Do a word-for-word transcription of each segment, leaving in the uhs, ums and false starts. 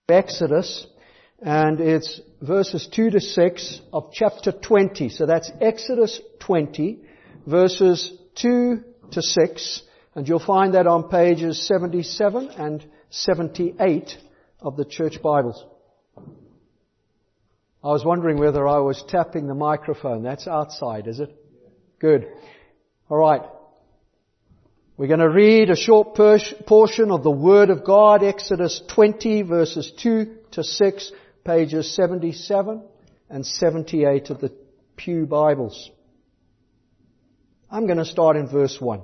Exodus, and it's verses two to six of chapter twenty. So that's Exodus twenty, verses two to six, and you'll find that on pages seventy-seven and seventy-eight of the church Bibles. I was wondering whether I was tapping the microphone. That's outside, is it? Good. All right. We're going to read a short portion of the Word of God, Exodus twenty, verses two to six, pages seventy-seven and seventy-eight of the Pew Bibles. I'm going to start in verse one.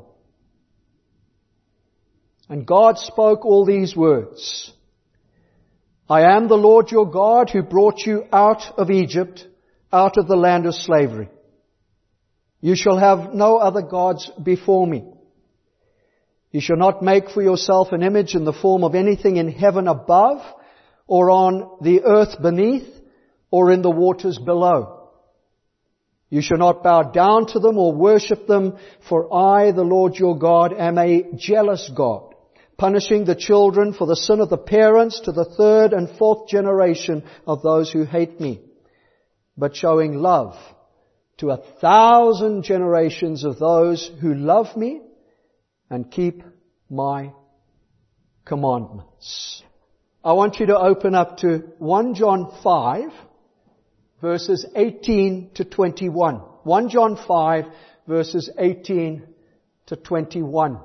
And God spoke all these words. I am the Lord your God who brought you out of Egypt, out of the land of slavery. You shall have no other gods before me. You shall not make for yourself an image in the form of anything in heaven above, or on the earth beneath, or in the waters below. You shall not bow down to them or worship them, for I, the Lord your God, am a jealous God, punishing the children for the sin of the parents to the third and fourth generation of those who hate me, but showing love to a thousand generations of those who love me and keep my commandments. I want you to open up to First John five, verses eighteen to twenty-one. First John five, verses eighteen to twenty-one.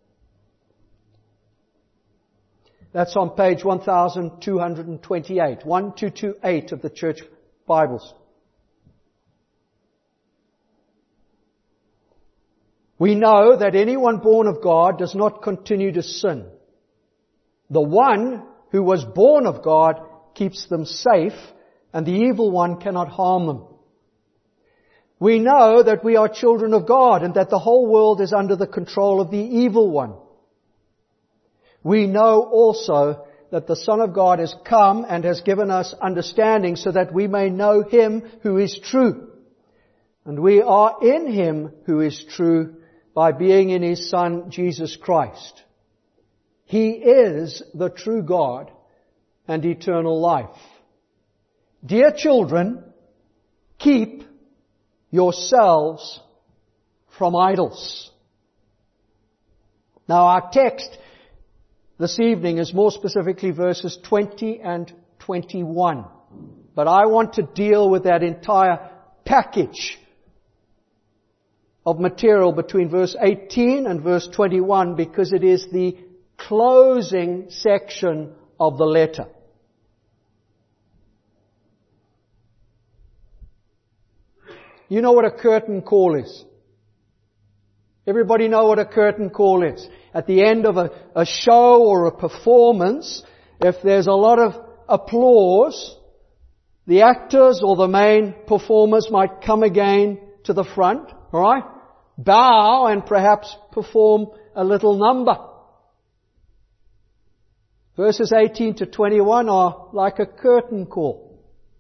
That's on page twelve twenty-eight, twelve twenty-eight of the church Bibles. We know that anyone born of God does not continue to sin. The one who was born of God keeps them safe, and the evil one cannot harm them. We know that we are children of God and that the whole world is under the control of the evil one. We know also that the Son of God has come and has given us understanding so that we may know Him who is true. And we are in Him who is true by being in His Son, Jesus Christ. He is the true God and eternal life. Dear children, keep yourselves from idols. Now our text this evening is more specifically verses twenty and twenty-one. But I want to deal with that entire package of material between verse eighteen and verse twenty-one, because it is the closing section of the letter. You know what a curtain call is? Everybody know what a curtain call is? At the end of a, a show or a performance, if there's a lot of applause, the actors or the main performers might come again to the front, alright? Bow and perhaps perform a little number. Verses eighteen to twenty-one are like a curtain call.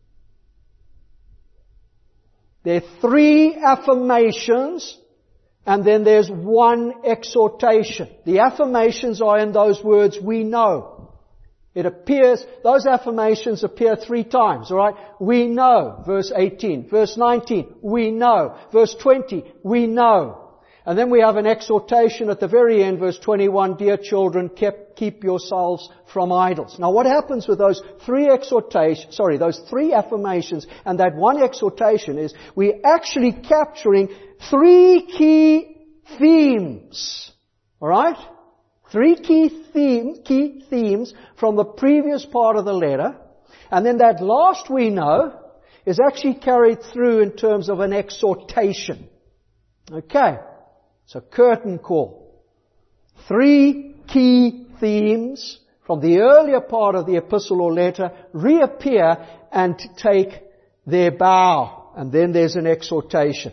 There are three affirmations and then there's one exhortation. The affirmations are in those words, we know. It appears, those affirmations appear three times, alright? We know, verse eighteen. Verse nineteen, we know. Verse twenty, we know. And then we have an exhortation at the very end, verse twenty-one, dear children, keep, keep yourselves from idols. Now what happens with those three exhortations, sorry, those three affirmations and that one exhortation is we're actually capturing three key themes. Alright? Three key themes, key themes from the previous part of the letter. And then that last we know is actually carried through in terms of an exhortation. Okay. So curtain call. Three key themes from the earlier part of the epistle or letter reappear and take their bow. And then there's an exhortation.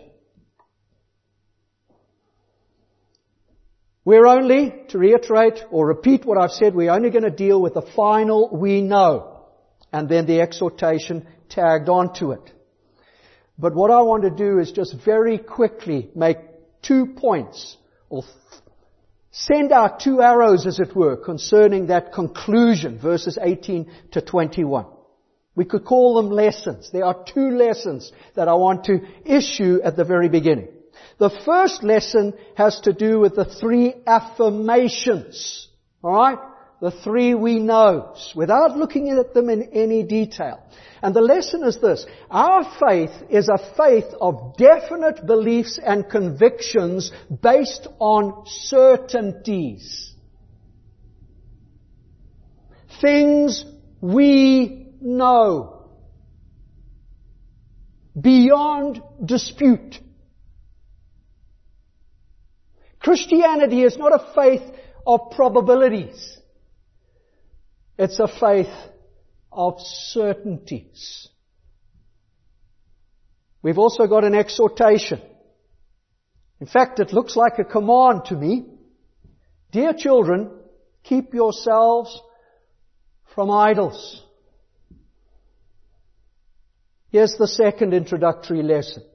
We're only, to reiterate or repeat what I've said, we're only going to deal with the final we know. And then the exhortation tagged onto it. But what I want to do is just very quickly make two points, or th- send out two arrows, as it were, concerning that conclusion, verses eighteen to twenty-one. We could call them lessons. There are two lessons that I want to issue at the very beginning. The first lesson has to do with the three affirmations. Alright? The three we know, without looking at them in any detail. And the lesson is this: our faith is a faith of definite beliefs and convictions based on certainties. Things we know. Beyond dispute. Christianity is not a faith of probabilities. It's a faith of certainties. We've also got an exhortation. In fact, it looks like a command to me. Dear children, keep yourselves from idols. Here's the second introductory lesson.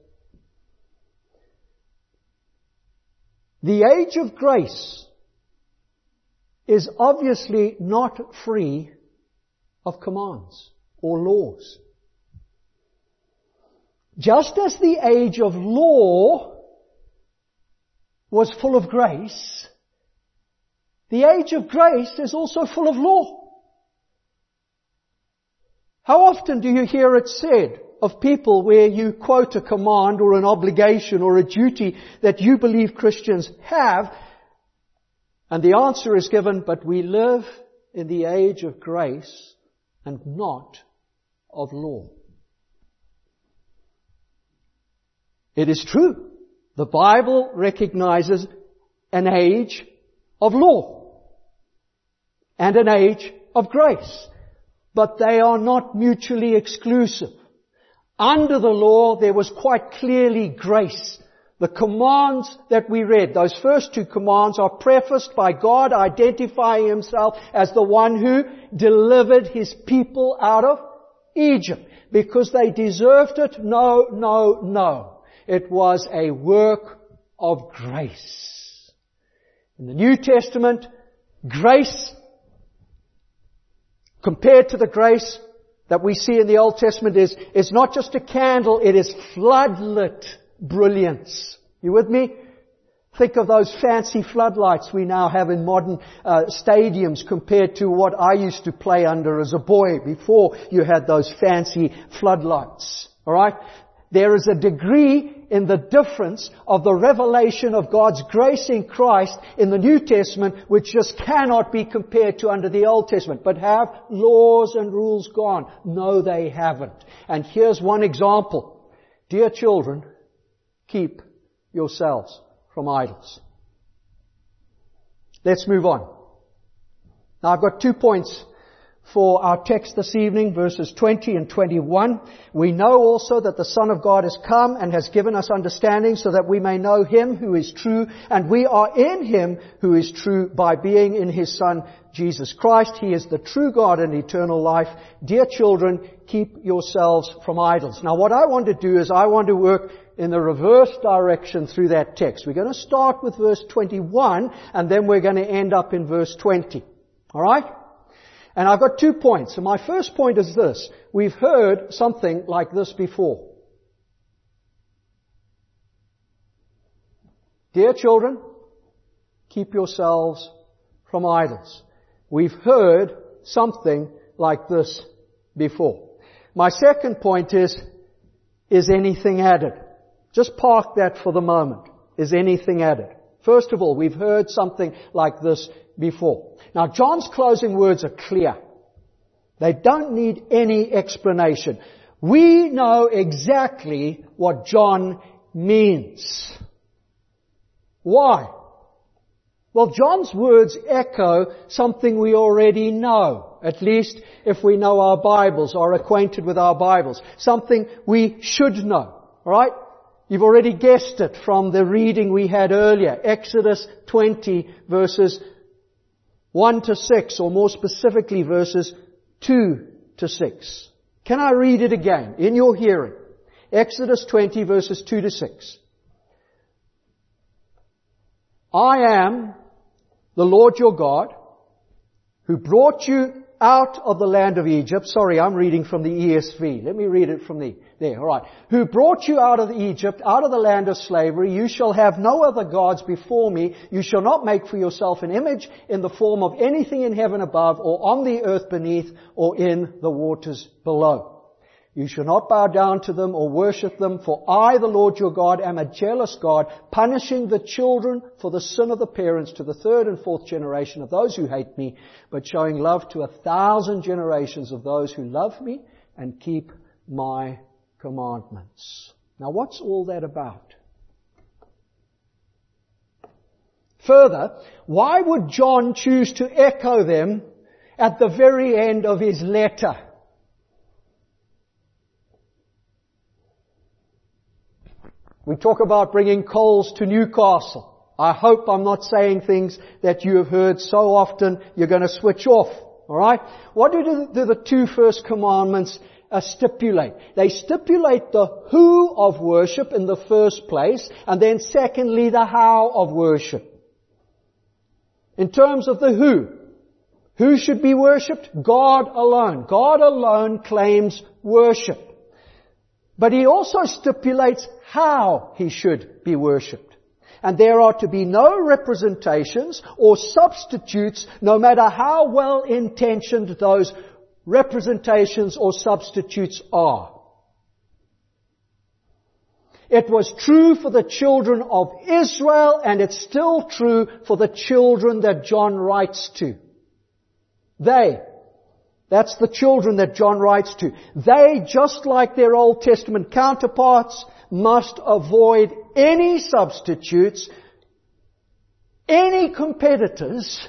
The age of grace is obviously not free of commands or laws. Just as the age of law was full of grace, the age of grace is also full of law. How often do you hear it said of people where you quote a command or an obligation or a duty that you believe Christians have, and the answer is given, but we live in the age of grace and not of law. It is true. The Bible recognizes an age of law and an age of grace, but they are not mutually exclusive. Under the law, there was quite clearly grace. The commands that we read, those first two commands, are prefaced by God identifying Himself as the one who delivered His people out of Egypt. Because they deserved it? No, no, no. It was a work of grace. In the New Testament, grace, compared to the grace that we see in the Old Testament, is, is not just a candle, it is floodlit brilliance. You with me? Think of those fancy floodlights we now have in modern uh, stadiums compared to what I used to play under as a boy before you had those fancy floodlights. Alright? There is a degree in the difference of the revelation of God's grace in Christ in the New Testament which just cannot be compared to under the Old Testament. But have laws and rules gone? No, they haven't. And here's one example. Dear children, keep yourselves from idols. Let's move on. Now I've got two points for our text this evening, verses twenty and twenty-one. We know also that the Son of God has come and has given us understanding so that we may know Him who is true, and we are in Him who is true by being in His Son, Jesus Christ. He is the true God and eternal life. Dear children, keep yourselves from idols. Now what I want to do is I want to work in the reverse direction through that text. We're going to start with verse twenty-one and then we're going to end up in verse twenty. Alright? And I've got two points. And my first point is this. We've heard something like this before. Dear children, keep yourselves from idols. We've heard something like this before. My second point is, is anything added? Just park that for the moment. Is anything added? First of all, we've heard something like this before. Now, John's closing words are clear. They don't need any explanation. We know exactly what John means. Why? Well, John's words echo something we already know. At least if we know our Bibles, are acquainted with our Bibles. Something we should know. Alright? You've already guessed it from the reading we had earlier. Exodus twenty verses one to six, or more specifically verses two to six. Can I read it again in your hearing? Exodus twenty verses two to six. I am the Lord your God, who brought you out of the land of Egypt. Sorry, I'm reading from the E S V. Let me read it from the, there, alright. Who brought you out of Egypt, out of the land of slavery. You shall have no other gods before me. You shall not make for yourself an image in the form of anything in heaven above, or on the earth beneath, or in the waters below. You shall not bow down to them or worship them, for I, the Lord your God, am a jealous God, punishing the children for the sin of the parents to the third and fourth generation of those who hate me, but showing love to a thousand generations of those who love me and keep my commandments. Now, what's all that about? Further, why would John choose to echo them at the very end of his letter? We talk about bringing coals to Newcastle. I hope I'm not saying things that you have heard so often you're going to switch off. Alright? What do the, do the two first commandments uh, stipulate? They stipulate the who of worship in the first place, and then secondly the how of worship. In terms of the who, who should be worshipped? God alone. God alone claims worship. But He also stipulates how He should be worshipped. And there are to be no representations or substitutes, no matter how well intentioned those representations or substitutes are. It was true for the children of Israel, and it's still true for the children that John writes to. They, that's the children that John writes to. They, just like their Old Testament counterparts, must avoid any substitutes, any competitors,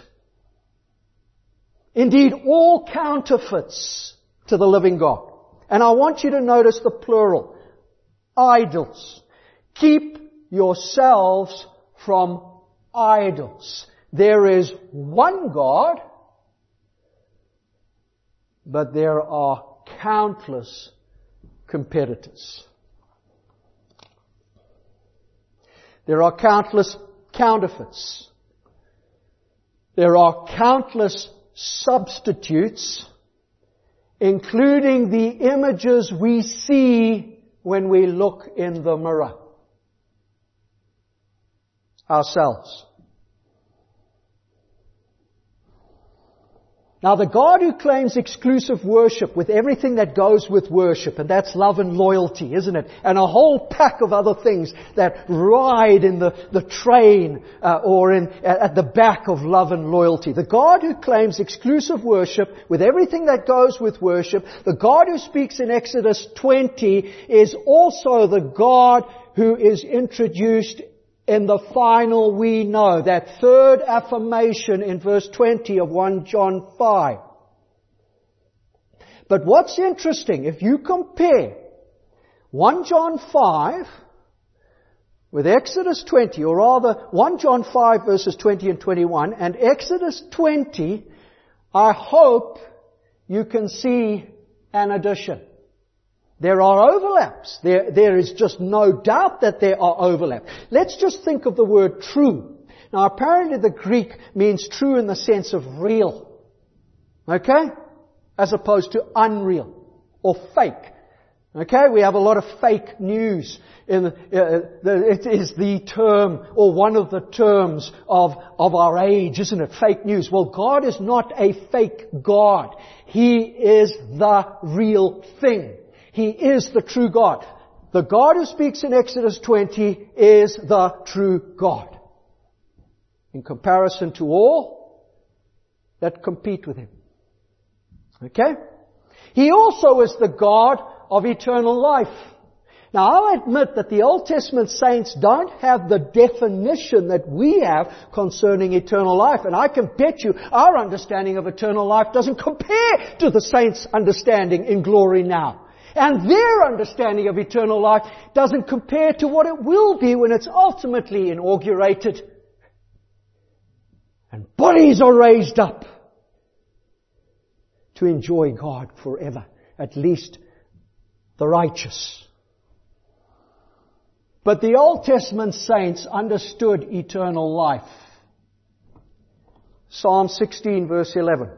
indeed all counterfeits to the living God. And I want you to notice the plural. Idols. Keep yourselves from idols. There is one God, but there are countless competitors. There are countless counterfeits. There are countless substitutes, including the images we see when we look in the mirror ourselves. Now, the God who claims exclusive worship with everything that goes with worship, and that's love and loyalty, isn't it? And a whole pack of other things that ride in the, the train uh, or in, at the back of love and loyalty. The God who claims exclusive worship with everything that goes with worship, the God who speaks in Exodus twenty, is also the God who is introduced in the final we know, that third affirmation in verse twenty of First John five. But what's interesting, if you compare First John five with Exodus twenty, or rather First John five verses twenty and twenty-one, and Exodus twenty, I hope you can see an addition. There are overlaps. There, there is just no doubt that there are overlaps. Let's just think of the word true. Now, apparently the Greek means true in the sense of real. Okay? As opposed to unreal or fake. Okay? We have a lot of fake news. In, uh, the, it is the term, or one of the terms of, of our age, isn't it? Fake news. Well, God is not a fake God. He is the real thing. He is the true God. The God who speaks in Exodus twenty is the true God, in comparison to all that compete with Him. Okay? He also is the God of eternal life. Now, I'll admit that the Old Testament saints don't have the definition that we have concerning eternal life. And I can bet you our understanding of eternal life doesn't compare to the saints' understanding in glory now. And their understanding of eternal life doesn't compare to what it will be when it's ultimately inaugurated. And bodies are raised up to enjoy God forever. At least the righteous. But the Old Testament saints understood eternal life. Psalm sixteen verse eleven.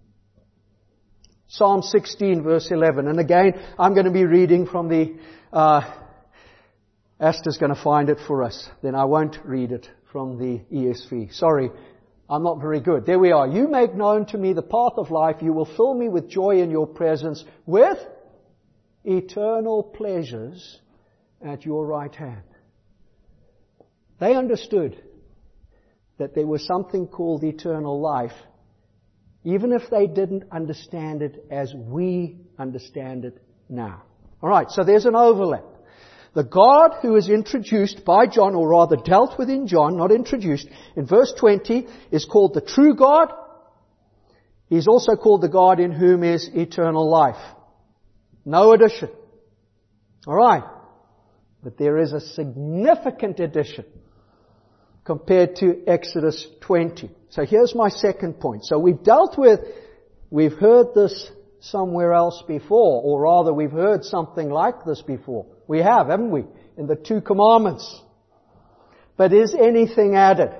Psalm sixteen verse eleven. And again, I'm going to be reading from the, uh, Esther's going to find it for us. Then I won't read it from the E S V. Sorry, I'm not very good. There we are. You make known to me the path of life. You will fill me with joy in your presence, with eternal pleasures at your right hand. They understood that there was something called eternal life, even if they didn't understand it as we understand it now. Alright, so there's an overlap. The God who is introduced by John, or rather dealt with in John, not introduced, in verse twenty, is called the true God. He's also called the God in whom is eternal life. No addition. Alright. But there is a significant addition compared to Exodus twenty. So here's my second point. So we've dealt with, we've heard this somewhere else before, or rather we've heard something like this before. We have, haven't we? In the two commandments. But is anything added?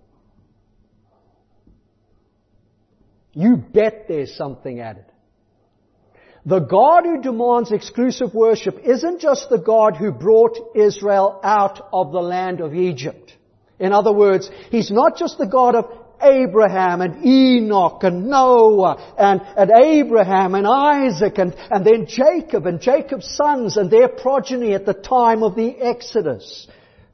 You bet there's something added. The God who demands exclusive worship isn't just the God who brought Israel out of the land of Egypt. In other words, He's not just the God of Abraham and Enoch and Noah and, and Abraham and Isaac and, and then Jacob and Jacob's sons and their progeny at the time of the Exodus.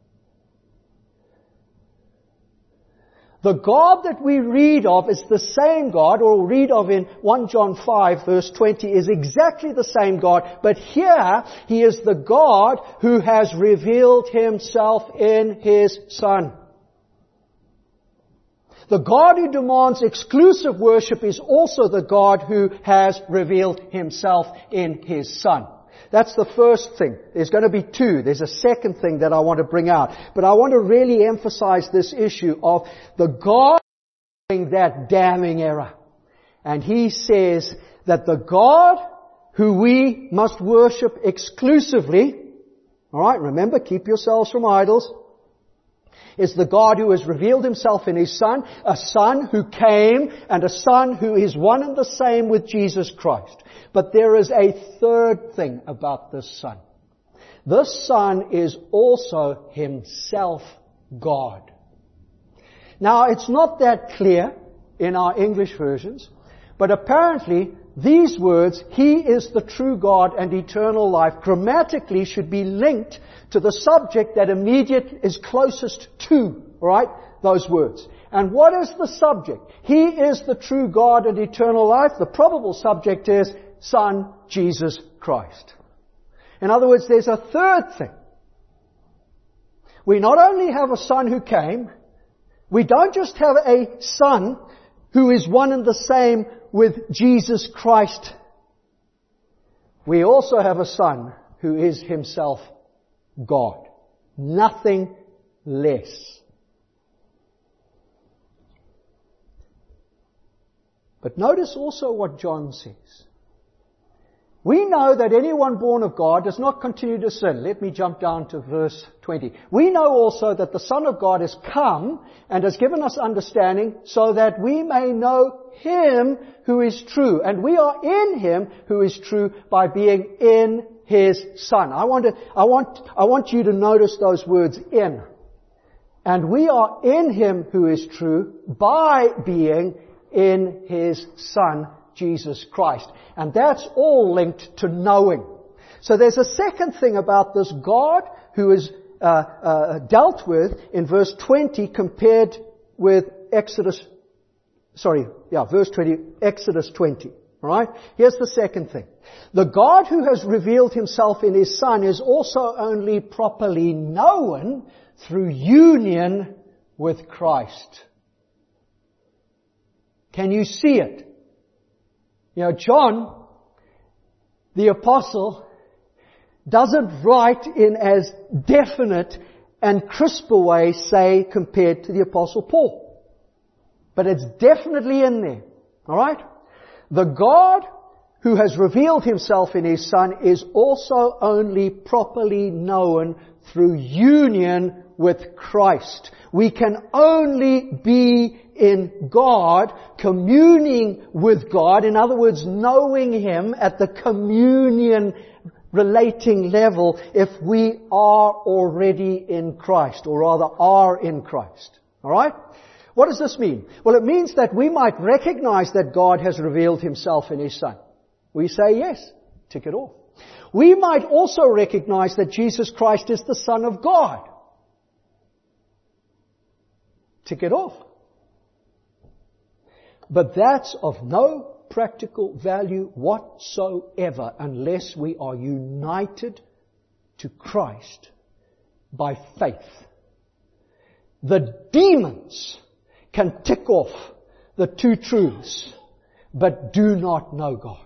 The God that we read of is the same God, or read of in First John five verse twenty, is exactly the same God, but here He is the God who has revealed Himself in His Son. The God who demands exclusive worship is also the God who has revealed Himself in His Son. That's the first thing. There's going to be two. There's a second thing that I want to bring out. But I want to really emphasize this issue of the God doing that damning error. And He says that the God who we must worship exclusively, alright, remember, keep yourselves from idols, is the God who has revealed Himself in His Son, a Son who came, and a Son who is one and the same with Jesus Christ. But there is a third thing about this Son. This Son is also Himself God. Now, it's not that clear in our English versions, but apparently these words, He is the true God and eternal life, grammatically should be linked to the subject that immediate is closest to, right, those words. And what is the subject? He is the true God and eternal life. The probable subject is Son, Jesus Christ. In other words, there's a third thing. We not only have a Son who came, we don't just have a Son who is one and the same with Jesus Christ. We also have a Son who is Himself God. Nothing less. But notice also what John says. We know that anyone born of God does not continue to sin. Let me jump down to verse twenty. We know also that the Son of God has come and has given us understanding so that we may know Him who is true. And we are in Him who is true by being in His Son. I want to, I want, I want you to notice those words, in. And we are in Him who is true by being in His Son, Jesus Christ. And that's all linked to knowing. So there's a second thing about this God who is uh, uh, dealt with in verse twenty compared with Exodus, sorry, yeah, verse twenty, Exodus twenty. Alright? Here's the second thing. The God who has revealed Himself in His Son is also only properly known through union with Christ. Can you see it? You know, John, the apostle, doesn't write in as definite and crisp a way, say, compared to the apostle Paul. But it's definitely in there. Alright? The God who has revealed Himself in His Son is also only properly known through union with Christ. We can only be in God, communing with God, in other words, knowing Him at the communion relating level, if we are already in Christ, or rather are in Christ. Alright? What does this mean? Well, it means that we might recognize that God has revealed Himself in His Son. We say yes. Tick it off. We might also recognize that Jesus Christ is the Son of God. Tick it off. But that's of no practical value whatsoever unless we are united to Christ by faith. The demons can tick off the two truths, but do not know God.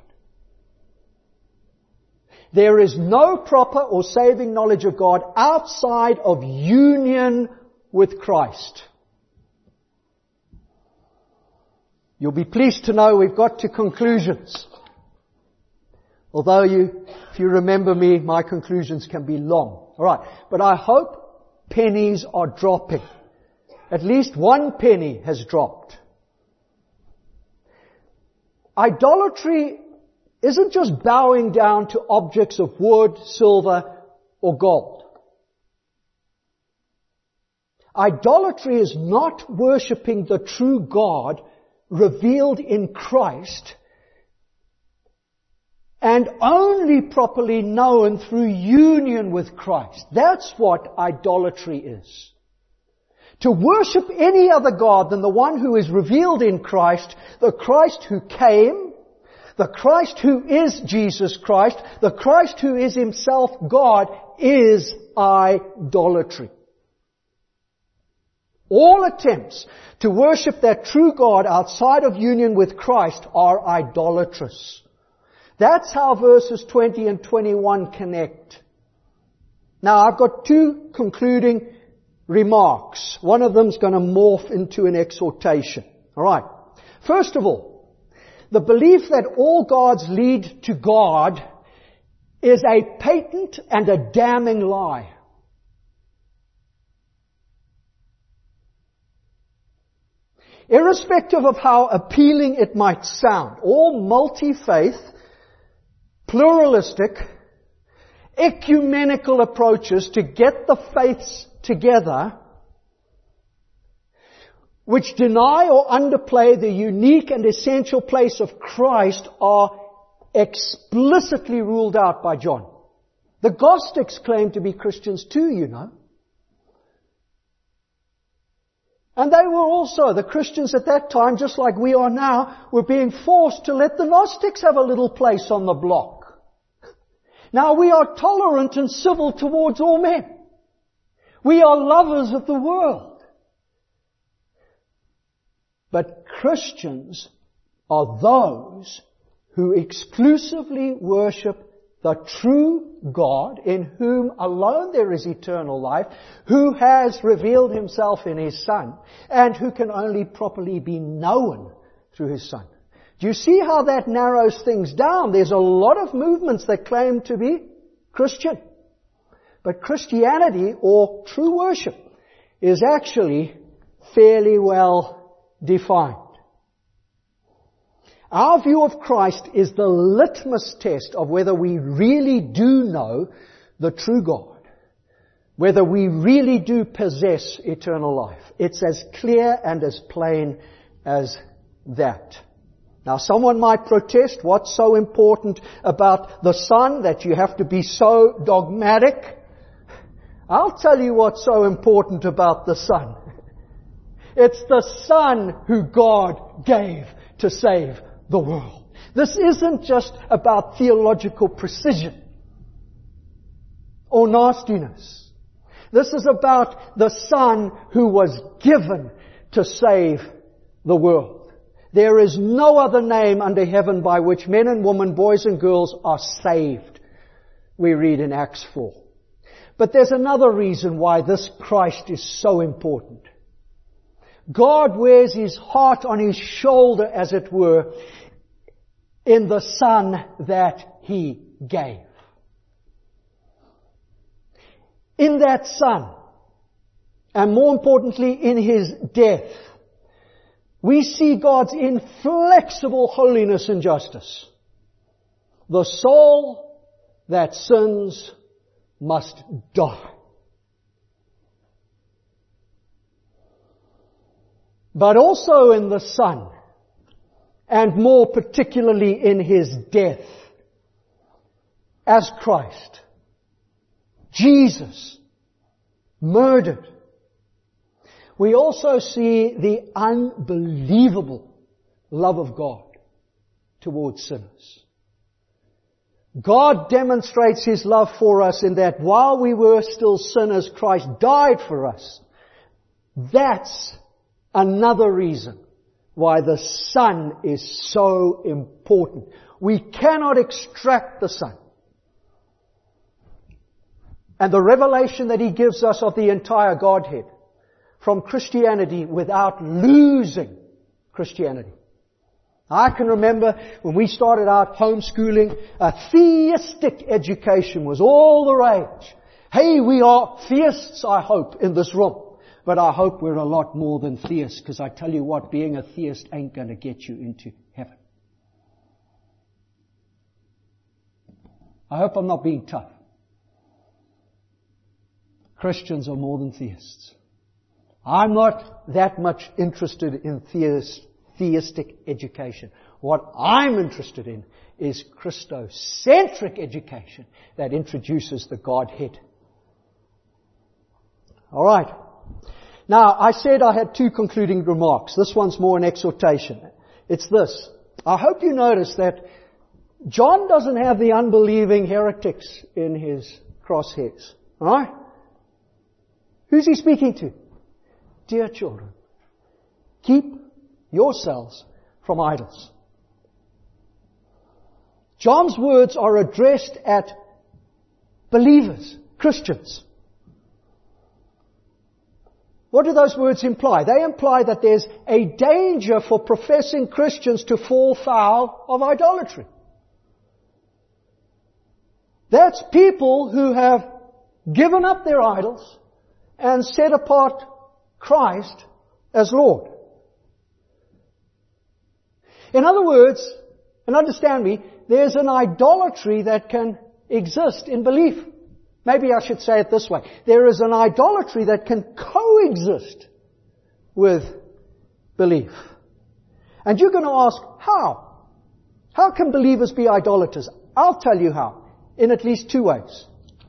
There is no proper or saving knowledge of God outside of union with Christ. You'll be pleased to know we've got to conclusions. Although you, if you remember me, my conclusions can be long. Alright, but I hope pennies are dropping. At least one penny has dropped. Idolatry isn't just bowing down to objects of wood, silver, or gold. Idolatry is not worshipping the true God revealed in Christ and only properly known through union with Christ. That's what idolatry is. To worship any other God than the one who is revealed in Christ, the Christ who came, the Christ who is Jesus Christ, the Christ who is Himself God, is idolatry. All attempts to worship that true God outside of union with Christ are idolatrous. That's how verses twenty and twenty-one connect. Now, I've got two concluding remarks. One of them is going to morph into an exhortation. All right. First of all, the belief that all gods lead to God is a patent and a damning lie. Irrespective of how appealing it might sound, all multi-faith, pluralistic, ecumenical approaches to get the faiths together, which deny or underplay the unique and essential place of Christ, are explicitly ruled out by John. The Gnostics claim to be Christians too, you know. And they were also, the Christians at that time, just like we are now, were being forced to let the Gnostics have a little place on the block. Now we are tolerant and civil towards all men. We are lovers of the world. But Christians are those who exclusively worship the true God, in whom alone there is eternal life, who has revealed Himself in His Son, and who can only properly be known through His Son. Do you see how that narrows things down? There's a lot of movements that claim to be Christian. But Christianity, or true worship, is actually fairly well defined. Our view of Christ is the litmus test of whether we really do know the true God, whether we really do possess eternal life. It's as clear and as plain as that. Now, someone might protest, what's so important about the Son that you have to be so dogmatic? I'll tell you what's so important about the Son. It's the Son who God gave to save the world. This isn't just about theological precision or nastiness. This is about the Son who was given to save the world. There is no other name under heaven by which men and women, boys and girls are saved, we read in Acts four. But there's another reason why this Christ is so important. God wears His heart on His shoulder, as it were, in the Son that He gave. In that Son, and more importantly in His death, we see God's inflexible holiness and justice. The soul that sins must die. But also in the Son, and more particularly in His death, as Christ, Jesus, murdered. We also see the unbelievable love of God towards sinners. God demonstrates His love for us in that while we were still sinners, Christ died for us. That's another reason why the Son is so important. We cannot extract the Son and the revelation that He gives us of the entire Godhead from Christianity without losing Christianity. I can remember when we started out homeschooling, a theistic education was all the rage. Hey, we are theists, I hope, in this room. But I hope we're a lot more than theists, because I tell you what, being a theist ain't going to get you into heaven. I hope I'm not being tough. Christians are more than theists. I'm not that much interested in theist, theistic education. What I'm interested in is Christocentric education that introduces the Godhead. All right. Now, I said I had two concluding remarks. This one's more an exhortation. It's this. I hope you notice that John doesn't have the unbelieving heretics in his crosshairs. All right? Who's he speaking to? Dear children, keep yourselves from idols. John's words are addressed at believers, Christians. What do those words imply? They imply that there's a danger for professing Christians to fall foul of idolatry. That's people who have given up their idols and set apart Christ as Lord. In other words, and understand me, there's an idolatry that can exist in belief. Maybe I should say it this way. There is an idolatry that can coexist with belief. And you're going to ask, how? How can believers be idolaters? I'll tell you how, in at least two ways.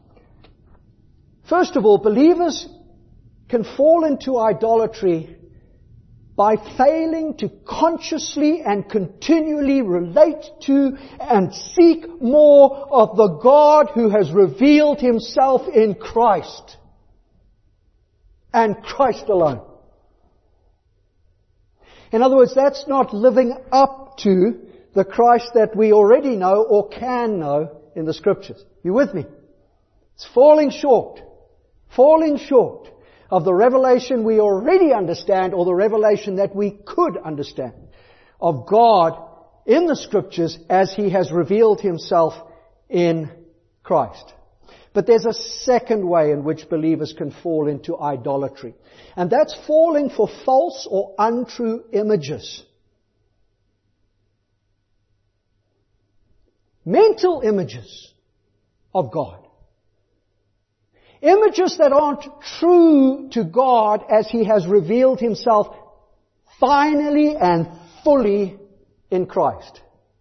First of all, believers can fall into idolatry by failing to consciously and continually relate to and seek more of the God who has revealed Himself in Christ and Christ alone. In other words, that's not living up to the Christ that we already know or can know in the Scriptures. You with me? It's falling short. Falling short of the revelation we already understand, or the revelation that we could understand of God in the Scriptures as He has revealed Himself in Christ. But there's a second way in which believers can fall into idolatry. And that's falling for false or untrue images. Mental images of God. Images that aren't true to God as He has revealed Himself finally and fully in Christ.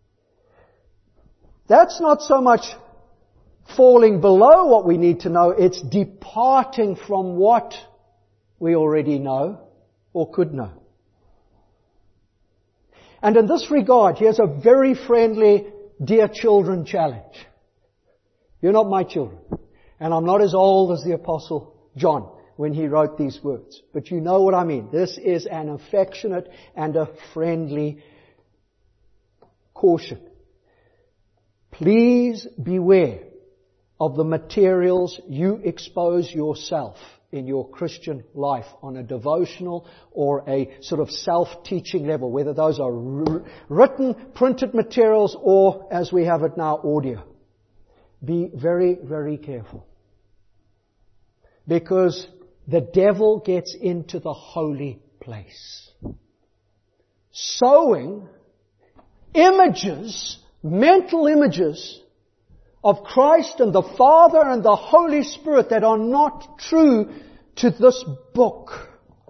That's not so much falling below what we need to know, it's departing from what we already know or could know. And in this regard, here's a very friendly, dear children challenge. You're not my children. And I'm not as old as the Apostle John when he wrote these words. But you know what I mean. This is an affectionate and a friendly caution. Please beware of the materials you expose yourself in your Christian life on a devotional or a sort of self-teaching level, whether those are written, printed materials, or, as we have it now, audio. Be very, very careful. Because the devil gets into the holy place, sowing images, mental images of Christ and the Father and the Holy Spirit that are not true to this book.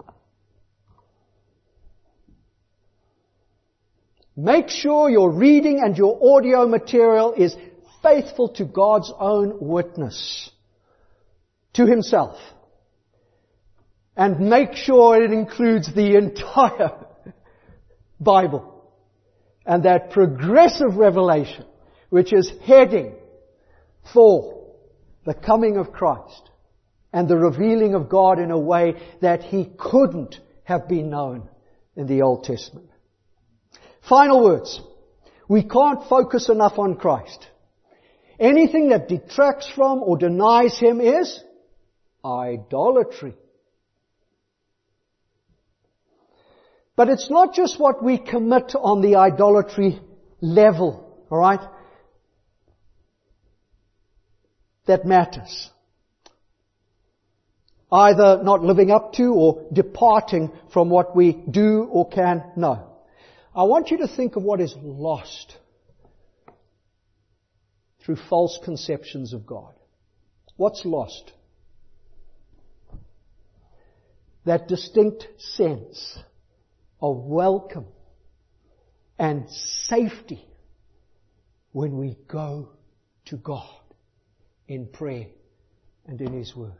Make sure your reading and your audio material is faithful to God's own witness to Himself. And make sure it includes the entire Bible. And that progressive revelation, which is heading for the coming of Christ and the revealing of God in a way that He couldn't have been known in the Old Testament. Final words. We can't focus enough on Christ. Anything that detracts from or denies Him is idolatry. But it's not just what we commit on the idolatry level, alright, that matters. Either not living up to or departing from what we do or can know. I want you to think of what is lost through false conceptions of God. What's lost? That distinct sense of welcome and safety when we go to God in prayer and in His Word.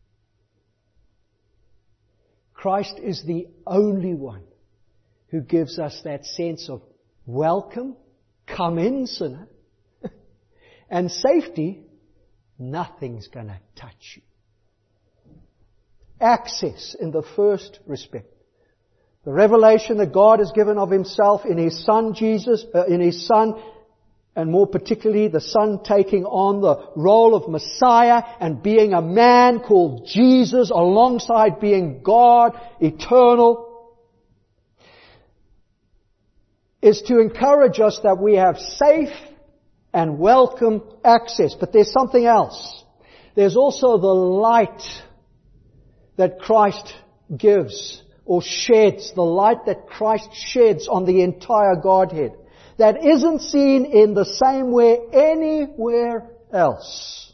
Christ is the only one who gives us that sense of welcome, come in, sinner, and safety, nothing's going to touch you. Access in the first respect. The revelation that God has given of Himself in His Son Jesus, uh, in His Son, and more particularly the Son taking on the role of Messiah and being a man called Jesus alongside being God, eternal, is to encourage us that we have safe and welcome access. But there's something else. There's also the light that Christ gives or sheds, the light that Christ sheds on the entire Godhead, that isn't seen in the same way anywhere else.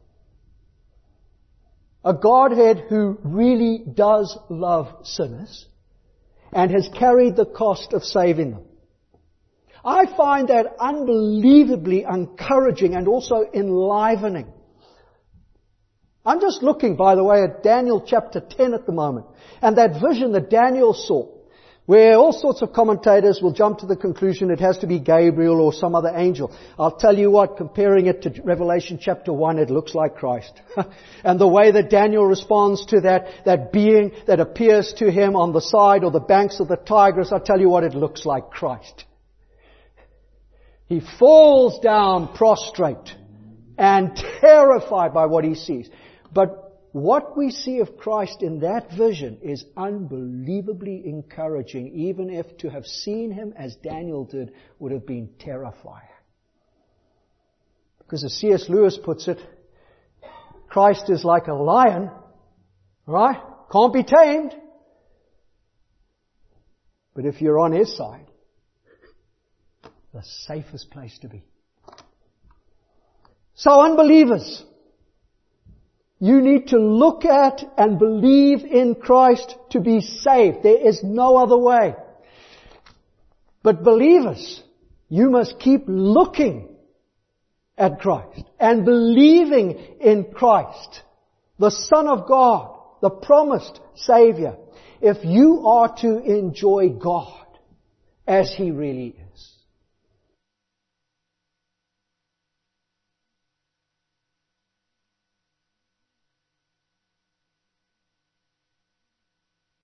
A Godhead who really does love sinners and has carried the cost of saving them. I find that unbelievably encouraging and also enlivening. I'm just looking, by the way, at Daniel chapter ten at the moment, and that vision that Daniel saw, where all sorts of commentators will jump to the conclusion it has to be Gabriel or some other angel. I'll tell you what, comparing it to Revelation chapter one, it looks like Christ. And the way that Daniel responds to that, that being that appears to him on the side or the banks of the Tigris, I'll tell you what, it looks like Christ. He falls down prostrate and terrified by what he sees. But what we see of Christ in that vision is unbelievably encouraging, even if to have seen Him as Daniel did would have been terrifying. Because as C S Lewis puts it, Christ is like a lion, right? Can't be tamed. But if you're on His side, the safest place to be. So unbelievers, you need to look at and believe in Christ to be saved. There is no other way. But believers, you must keep looking at Christ and believing in Christ, the Son of God, the promised Savior, if you are to enjoy God as He really is.